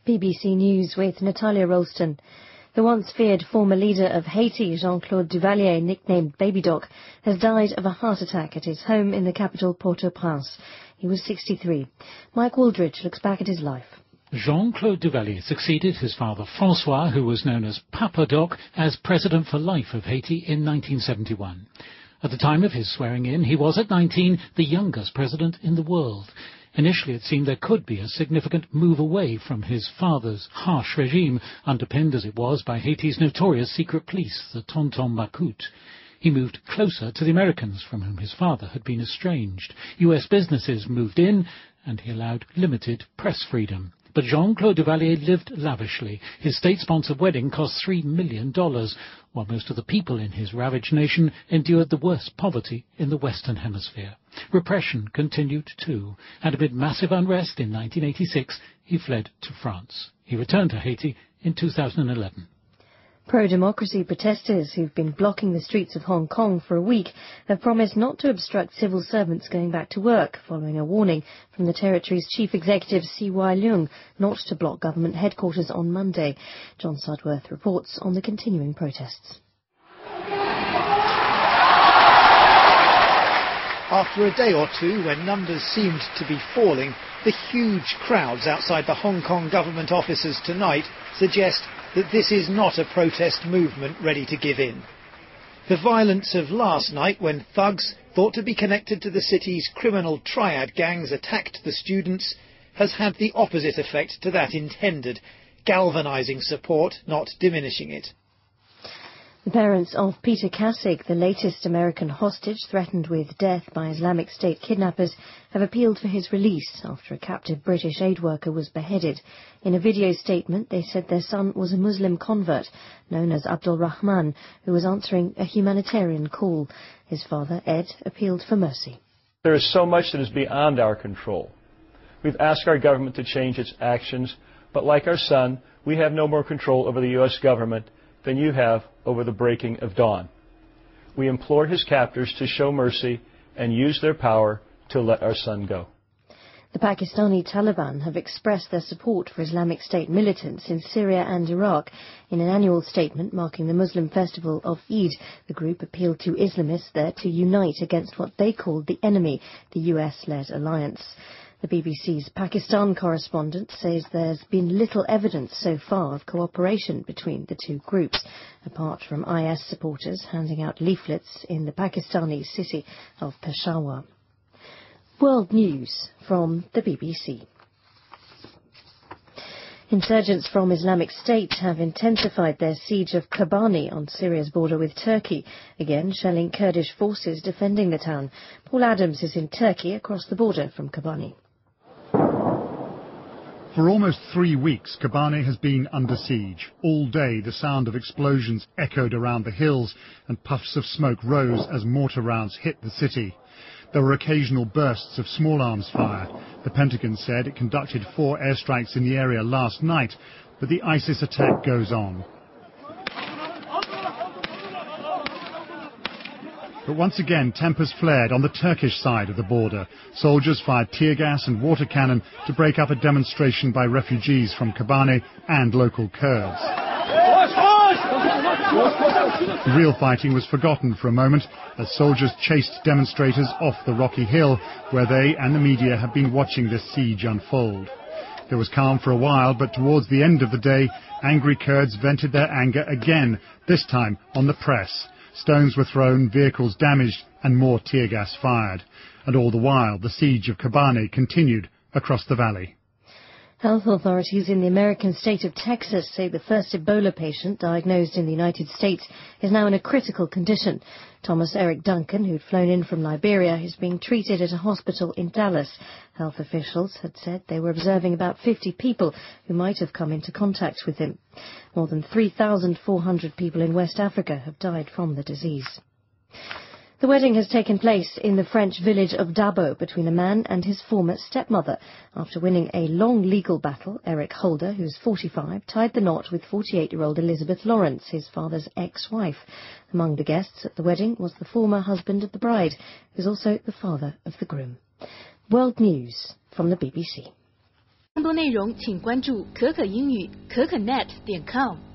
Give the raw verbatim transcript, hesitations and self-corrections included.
B B C News with Natalia Ralston. The once feared former leader of Haiti, Jean-Claude Duvalier, nicknamed Baby Doc, has died of a heart attack at his home in the capital Port-au-Prince. He was sixty-three. Mike Wooldridge looks back at his life. Jean-Claude Duvalier succeeded his father François, who was known as Papa Doc, as President for Life of Haiti in nineteen seventy-one. At the time of his swearing-in, he was at nineteen the youngest president in the world. Initially, it seemed there could be a significant move away from his father's harsh regime, underpinned as it was by Haiti's notorious secret police, the Tonton Macoute. He moved closer to the Americans, from whom his father had been estranged. U S businesses moved in, and he allowed limited press freedom. But Jean-Claude Duvalier lived lavishly. His state-sponsored wedding cost three million dollars, while most of the people in his ravaged nation endured the worst poverty in the Western Hemisphere. Repression continued too, and amid massive unrest in nineteen eighty-six, he fled to France. He returned to Haiti in two thousand eleven. Pro-democracy protesters who've been blocking the streets of Hong Kong for a week have promised not to obstruct civil servants going back to work, following a warning from the territory's chief executive, C Y Leung, not to block government headquarters on Monday. John Sudworth reports on the continuing protests. After a day or two when numbers seemed to be falling, the huge crowds outside the Hong Kong government offices tonight suggest that this is not a protest movement ready to give in. The violence of last night, when thugs thought to be connected to the city's criminal triad gangs attacked the students, has had the opposite effect to that intended, galvanising support, not diminishing it. The parents of Peter Kassig, the latest American hostage threatened with death by Islamic State kidnappers, have appealed for his release after a captive British aid worker was beheaded. In a video statement, they said their son was a Muslim convert known as Abdul Rahman, who was answering a humanitarian call. His father, Ed, appealed for mercy. There is so much that is beyond our control. We've asked our government to change its actions, but like our son, we have no more control over the U S government than you have over the breaking of dawn. We implore his captors to show mercy and use their power to let our son go. The Pakistani Taliban have expressed their support for Islamic State militants in Syria and Iraq. In an annual statement marking the Muslim festival of Eid, the group appealed to Islamists there to unite against what they called the enemy, the U S-led alliance. The B B C's Pakistan correspondent says there's been little evidence so far of cooperation between the two groups, apart from I S supporters handing out leaflets in the Pakistani city of Peshawar. World News from the B B C. Insurgents from Islamic State have intensified their siege of Kobani on Syria's border with Turkey, again shelling Kurdish forces defending the town. Paul Adams is in Turkey across the border from Kobani. For almost three weeks, Kobani has been under siege. All day, the sound of explosions echoed around the hills and puffs of smoke rose as mortar rounds hit the city. There were occasional bursts of small arms fire. The Pentagon said it conducted four airstrikes in the area last night, but the ISIS attack goes on. But once again, tempers flared on the Turkish side of the border. Soldiers fired tear gas and water cannon to break up a demonstration by refugees from Kobani and local Kurds. The real fighting was forgotten for a moment as soldiers chased demonstrators off the rocky hill where they and the media have been watching this siege unfold. There was calm for a while, but towards the end of the day, angry Kurds vented their anger again, this time on the press. Stones were thrown, vehicles damaged, and more tear gas fired. And all the while, the siege of Kobani continued across the valley. Health authorities in the American state of Texas say the first Ebola patient diagnosed in the United States is now in a critical condition. Thomas Eric Duncan, who'd flown in from Liberia, is being treated at a hospital in Dallas. Health officials had said they were observing about fifty people who might have come into contact with him. More than three thousand four hundred people in West Africa have died from the disease. The wedding has taken place in the French village of Dabo between a man and his former stepmother. After winning a long legal battle, Eric Holder, who's forty-five, tied the knot with forty-eight-year-old Elizabeth Lawrence, his father's ex-wife. Among the guests at the wedding was the former husband of the bride, who's also the father of the groom. World News from the B B C. 更多内容请关注可可英语可可 net 点 com。